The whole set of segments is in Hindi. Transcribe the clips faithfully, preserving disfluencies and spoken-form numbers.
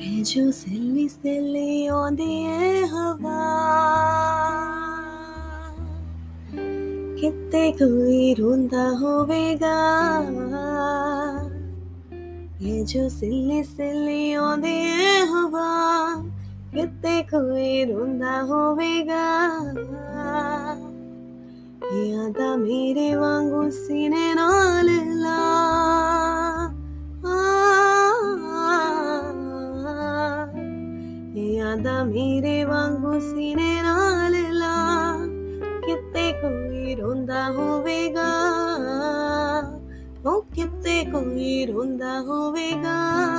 है जो सिल्ली सिल्ली आਉਂਦੀ ਏ ਹਵਾ ਕਿਤੇ ਕੋਈ ਰੋਂਦਾ ਹੋਵੇਗਾ ਇਹ ਜੋ ਸਿੱਲੀ ਸਿੱਲੀ ਆਉਂਦੀ ਏ ਹਵਾ ਕਿਤੇ ਕੋਈ ਰੋਂਦਾ ਹੋਵੇਗਾ ਯਾਦਾਂ ਮੇਰੇ ਵਾਂਗੂ ਸੀਨੇ ਨਾਲ ਲਾ ਯਾਦਾਂ ਮੇਰੇ ਵਾਂਗੂ ਸੀਨੇ ਨਾਲ ਲਾ ਕਿਤੇ ਕੋਈ ਰੋਂਦਾ ਹੋਵੇਗਾ ਉਹ ਕਿਤੇ ਕੋਈ ਰੋਂਦਾ ਹੋਵੇਗਾ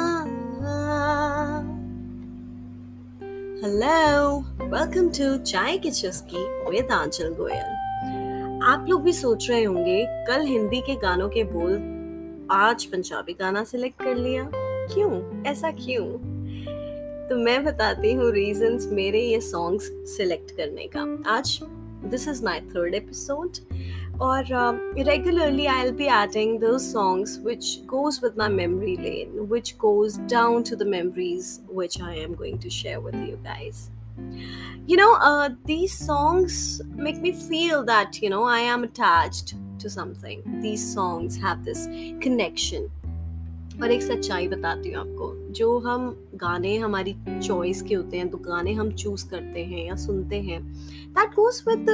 Hello, welcome to चाय की चुस्की with आंचल गोयल। आप लोग भी सोच रहे होंगे कल हिंदी के गानों के बोल आज पंजाबी गाना सिलेक्ट कर लिया, क्यों, ऐसा क्यों? तो मैं बताती हूँ रीजंस मेरे ये सॉन्ग्स सिलेक्ट करने का। आज this is my third episode और regularly I will be adding those songs which goes with my memory lane, which goes down to the memories which I am going to share with you guys. You know, uh, these songs make me feel that, you know, I am attached to something. These songs have this connection. और एक सच्चाई बताती हूँ आपको, जो हम गाने हमारी चॉइस के होते हैं, तो गाने हम चूज करते हैं या सुनते हैं, दैट गोज विद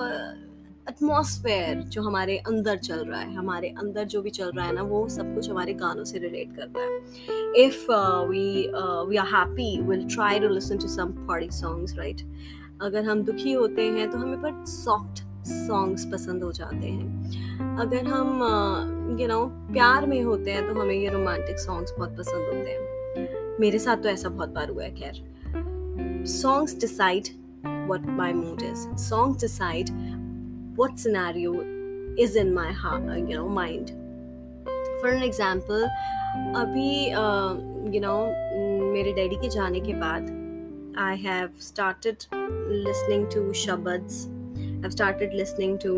एटमॉस्फेयर जो हमारे अंदर चल रहा है। हमारे अंदर जो भी चल रहा है ना, वो सब कुछ हमारे गानों से रिलेट करता है। If we we are happy, will try to listen to some party songs, right. अगर हम दुखी होते हैं तो हमें पर सॉफ्ट सॉन्ग्स पसंद हो जाते हैं। अगर हम यू नो प्यार में होते हैं तो हमें ये रोमांटिक सॉन्ग्स बहुत पसंद होते हैं। मेरे साथ तो ऐसा बहुत बार हुआ है। खैर, songs decide what my mood is, songs decide what scenario is in my you know mind. For an example, अभी यू नो मेरे डैडी के जाने के बाद I have started listening to shabads, I have started listening to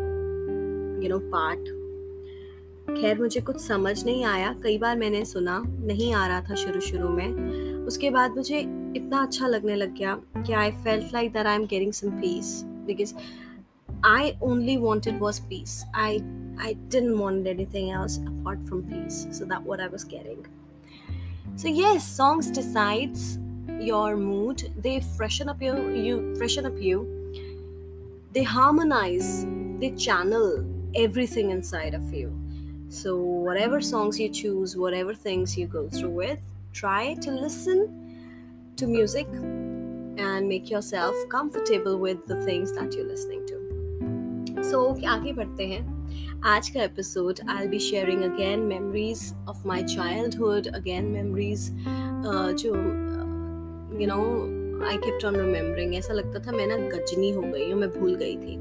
you know paath. खैर, मुझे कुछ समझ नहीं आया, कई बार मैंने सुना, नहीं आ रहा था शुरू शुरू में। उसके बाद मुझे इतना अच्छा लगने लग गया कि I felt like that I am getting some peace, because I only wanted was peace. I I didn't want anything else apart from peace, so that what I was getting. So yes, songs decides your mood, they freshen up you you freshen up you, they harmonize, they channel everything inside of you. So whatever songs you choose, whatever things you go through with, try to listen to music and make yourself comfortable with the things that you're listening to. So आगे बढ़ते हैं। आज का episode I'll be sharing again memories of my childhood, again memories uh, जो you know I kept on remembering. ऐसा लगता था मैं ना गजनी हो गई हूँ, मैं भूल गई थी।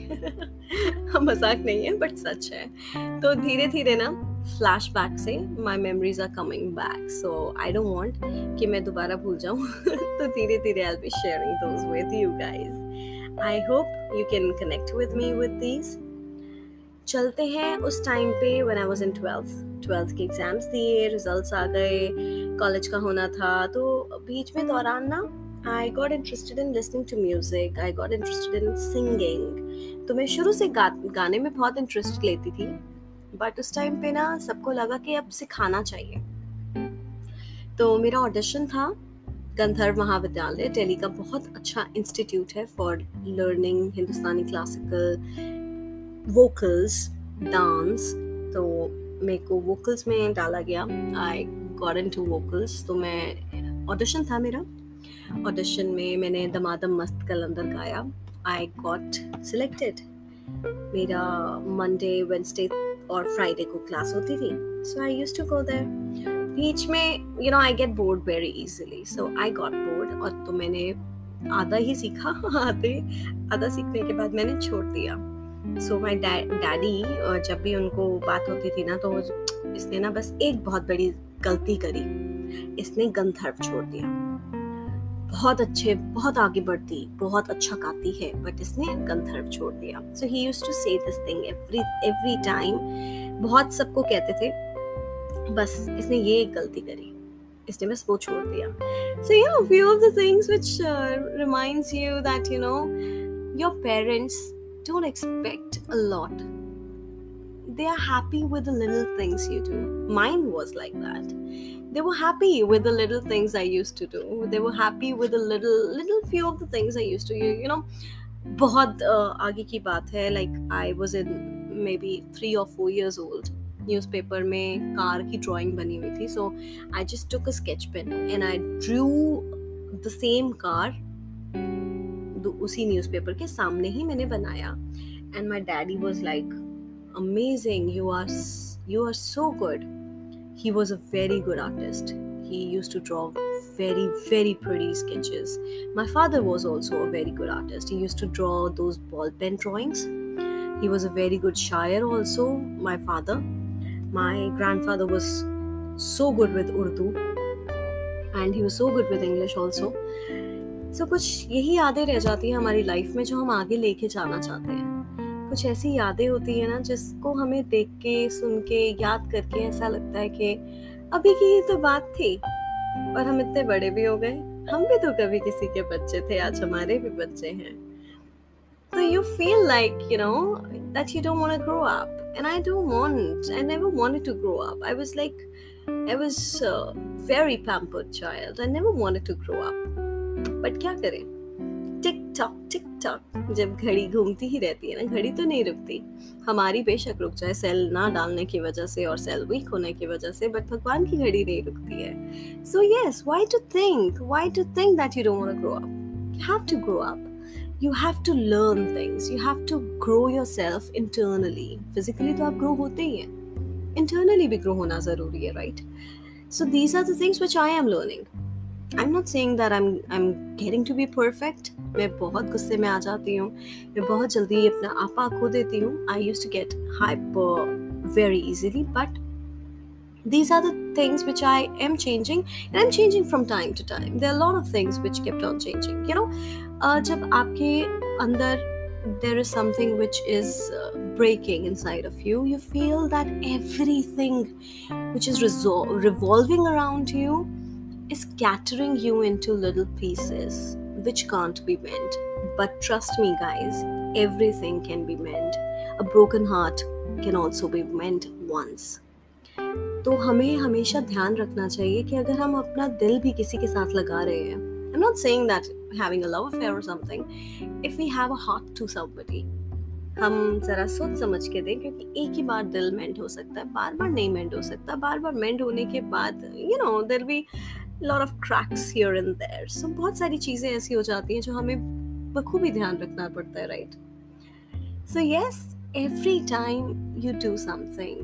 मजाक नहीं है, बट सच है। तो धीरे धीरे ना फ्लैशबैक से my memories are coming back, so I don't want कि मैं दोबारा भूल जाऊँ। तो धीरे धीरे I will be sharing those with you guys. I hope you can connect with me with these. चलते हैं उस टाइम पे when I was in twelfth twelfth के एग्जाम्स दिए, रिजल्ट्स आ गए, कॉलेज का होना था। तो बीच में दौरान ना I got interested in listening to music, I got interested in singing. तो मैं शुरू से गा, गाने में बहुत इंटरेस्ट लेती थी, बट उस टाइम पे ना सबको लगा कि अब सिखाना चाहिए। तो मेरा ऑडिशन था गंधर्व महाविद्यालय, दिल्ली का बहुत अच्छा इंस्टीट्यूट है for learning Hindustani classical vocals, dance. तो मेरे को वोकल्स में डाला गया, आई गॉट इनटू वोकल्स। तो मैं ऑडिशन था मेरा, ऑडिशन में मैंने दमादम मस्त कलंदर गाया, आई गॉट सिलेक्टेड। मेरा मंडे, वेडनेसडे और फ्राइडे को क्लास होती थी, so I used to go there. बीच में you know I get bored very easily, so I got bored. और तो मैंने आधा ही सीखा, आधे आधा सीखने के बाद मैंने छोड़ दिया। सो माई डैडी, जब भी उनको बात होती थी ना, तो इसने ना बस एक बहुत बड़ी गलती करी, इसने गंधर्व छोड़ दिया। बहुत अच्छे, बहुत आगे बढ़ती, बहुत अच्छा गाती है, बट इसने गंधर्व छोड़ दिया। So he used to say this thing every every time. बहुत सबको कहते थे, बस इसने ये एक गलती करी। इसने बस वो छोड़ दिया. So yeah, few of the things which uh, reminds you that you know your parents don't expect a lot. They are happy with the little things you do. Mine was like that. They were happy with the little things I used to do. They were happy with the little little few of the things I used to, you, you know. बहुत uh, आगे की बात है. Like I was in maybe three or four years old. Newspaper में कार की ड्राइंग बनी हुई थी. So I just took a sketch pen and I drew the same car. उसी न्यूज़पेपर के सामने ही मैंने बनाया. And my daddy was like, amazing, you are you are so good. He was a very good artist. He used to draw very very pretty sketches. My father was also a very good artist. He used to draw those ball pen drawings. He was a very good shair also, my father. My grandfather was so good with Urdu and he was so good with English also. So कुछ यही यादें रह जाती हैं हमारी लाइफ में जो हम आगे लेके जाना चाहते हैं. कुछ ऐसी यादें होती है ना जिसको हमें देख के सुन के याद करके ऐसा लगता है कि अभी की ही तो बात थी और हम इतने बड़े भी हो गए. हम भी तो कभी किसी के बच्चे थे, आज हमारे भी बच्चे हैं. So you feel like, you know, that you don't want to grow up. And I don't want, I never wanted to grow up. I was like, I was a very pampered child. I never wanted to grow up. But क्या करें? टिक टॉक टिक टॉक, जब घड़ी घूमती ही रहती है ना, घड़ी तो नहीं रुकती. हमारी बेशक रुक जाए सेल ना डालने की वजह से और सेल वीक होने की वजह से, बट भगवान की घड़ी नहीं रुकती है. So yes, why to think why to think that you don't want to grow up. You have to grow up. You have to learn things. You have to grow yourself internally. Physically तो आप grow होते ही हैं. Internally भी grow होना ज़रूरी है, right? So these are the things which I am learning. I'm not saying that I'm I'm getting to be perfect. मैं बहुत गुस्से में आ जाती हूँ. मैं बहुत जल्दी अपना आपा खो देती हूँ. I used to get hyper very easily, but these are the things which I am changing, and I'm changing from time to time. There are a lot of things which kept on changing. You know, uh, जब आपके अंदर there is something which is uh, breaking inside of you, you feel that everything which is resol- revolving around you is scattering you into little pieces which can't be mended. But trust me, guys, everything can be mended. A broken heart can also be mended once. तो हमें हमेशा ध्यान रखना चाहिए कि अगर हम अपना दिल भी किसी के साथ लगा रहे हैं, I'm not saying that having a love affair or something, if we have a heart to somebody, हम जरा सोच समझ के दें, क्योंकि एक ही बार दिल मेंड हो सकता है, बार बार नहीं मेंड हो सकता. बार बार मेंड होने के बाद you know there'll be lot of cracks here and there. So बहुत सारी चीजें ऐसी हो जाती हैं जो हमें बखूबी ध्यान रखना पड़ता है, right? So yes, every time you do something,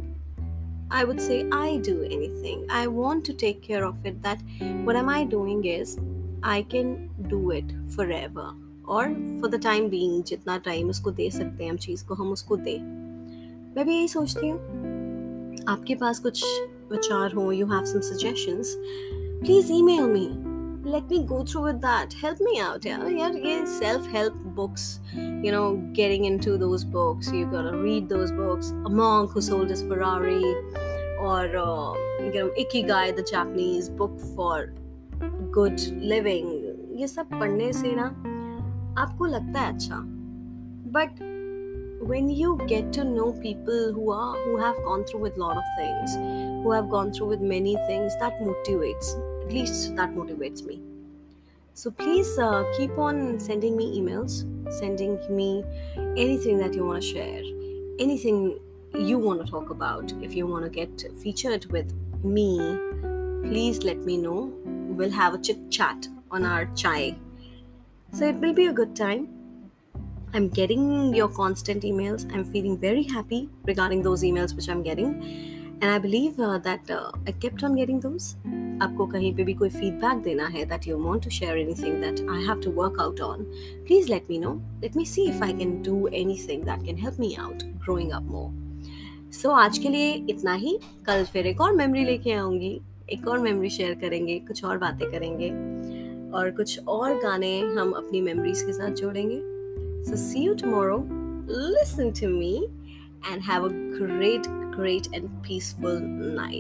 I would say I do anything, I want to take care of it, that what am I doing is I can do it forever, or for the time being, जितना टाइम उसको दे सकते हैं हम चीज़ को, हम उसको दें. मैं भी यही सोचती हूँ. आपके पास कुछ विचार हो, you have some suggestions, please email me. Let me go through with that. Help me out, yeah. Yeah, yeah, self-help books. You know, getting into those books. You gotta read those books. A monk who sold his Ferrari, or uh, you know, Ikigai, the Japanese book for good living. ये सब पढ़ने से ना आपको लगता है अच्छा. But when you get to know people who are who have gone through with a lot of things, who have gone through with many things, that motivates. At least that motivates me. So please uh, keep on sending me emails, sending me anything that you want to share, anything you want to talk about. If you want to get featured with me, please let me know. We'll have a chit chat on our chai. So it will be a good time. I'm getting your constant emails. I'm feeling very happy regarding those emails which I'm getting. And I believe uh, that uh, I kept on getting those. आपको कहीं पे भी कोई feedback देना है, that you want to share anything that I have to work out on, please let me know. Let me see if I can do anything that can help me out growing up more. So आज के लिए इतना ही. कल फिर एक और मेमोरी लेके आऊँगी, एक और मेमोरी शेयर करेंगे, कुछ और बातें करेंगे और कुछ और गाने हम अपनी मेमोरीज के साथ जोड़ेंगे. So see you tomorrow. Listen to me and have a great, great and peaceful night.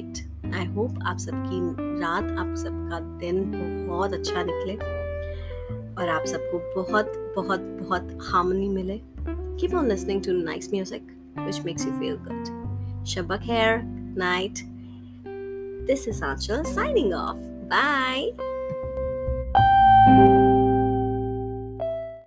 I hope आप सबकी रात, आप सबका दिन बहुत अच्छा निकले और आप सबको बहुत बहुत बहुत हार्मनी मिले. Keep on listening to nice music which makes you feel good. Shabba khair, night. This is Anchal signing off. Bye.